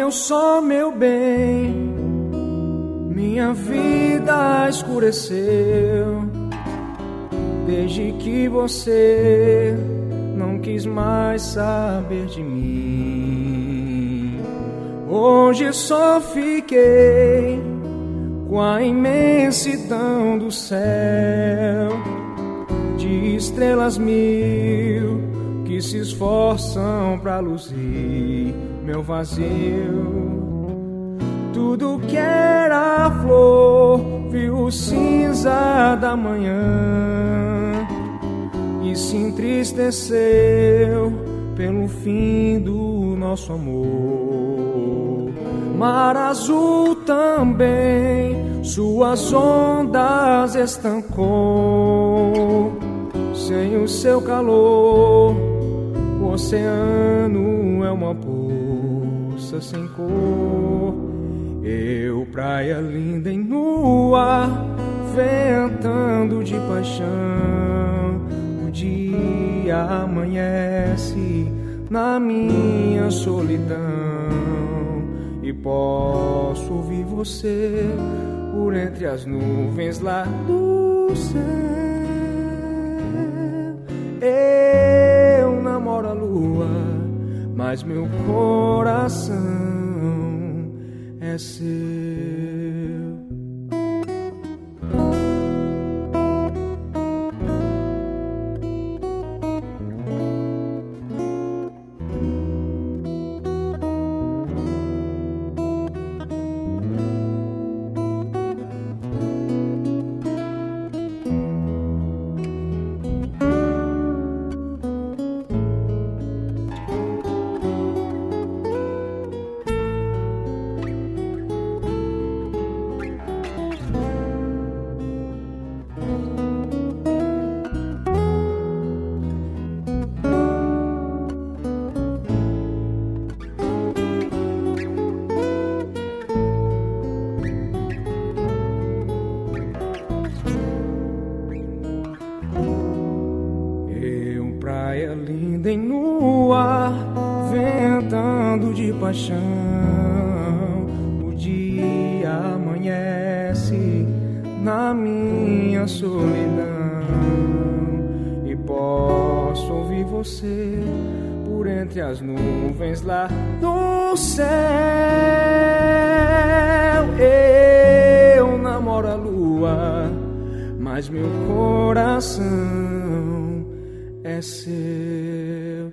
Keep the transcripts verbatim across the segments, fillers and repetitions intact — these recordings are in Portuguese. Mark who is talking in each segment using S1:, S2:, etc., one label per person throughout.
S1: meu sol, meu bem, minha vida escureceu desde que você não quis mais saber de mim. Hoje só fiquei com a imensidão do céu, de estrelas mil que se esforçam pra luzir meu vazio. Tudo que era flor viu cinza da manhã e se entristeceu pelo fim do nosso amor. Mar azul também suas ondas estancou. Sem o seu calor, o oceano é uma poça sem cor. Eu, praia linda e nua, ventando de paixão. O dia amanhece na minha solidão e posso ouvir você por entre as nuvens lá do céu. Eu namoro a lua, mas meu coração é seu. Praia linda e nua, ventando de paixão. O dia amanhece na minha solidão e posso ouvir você por entre as nuvens lá do céu. Eu namoro a lua, mas meu coração é seu.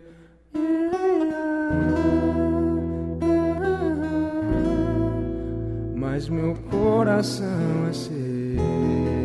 S1: Mas meu coração é seu.